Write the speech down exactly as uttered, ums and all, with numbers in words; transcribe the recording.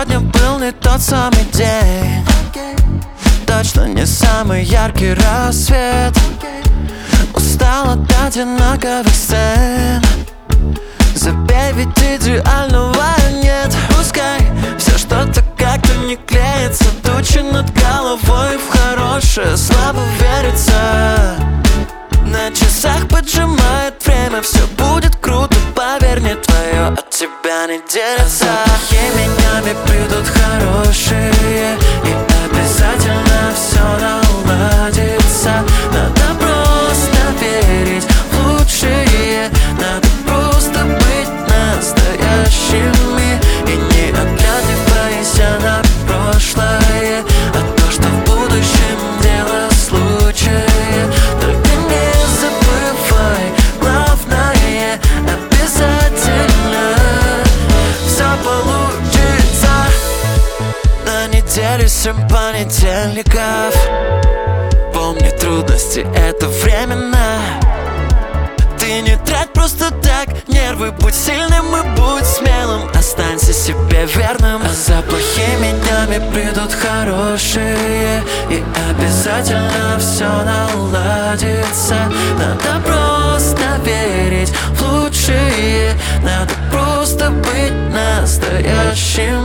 сегодня был не тот самый день, точно не самый яркий рассвет. Устал от одинаковых сцен. Забей, ведь идеального нет. Пускай все что-то как-то не клеится. Тучи над головой в хорошее слабо верится. На часах поджимает время. Все будет круто, поверь, не твое от тебя не делится. А за плохими днями придут хорошие, и обязательно все наладится. Надо просто верить в лучшее. Надо просто быть настоящими и не оглядываясь на прошлое, а то, что в будущем дело случая. Только не забывай, главное, обязательно все получится. На неделю семь понедельников. Помни, трудности — это временно. Ты не трать просто так нервы. Будь сильным и будь смелым. Останься себе верным. А за плохими днями придут хорошие, и обязательно все наладится. Надо просто верить в лучшее. Надо просто быть настоящим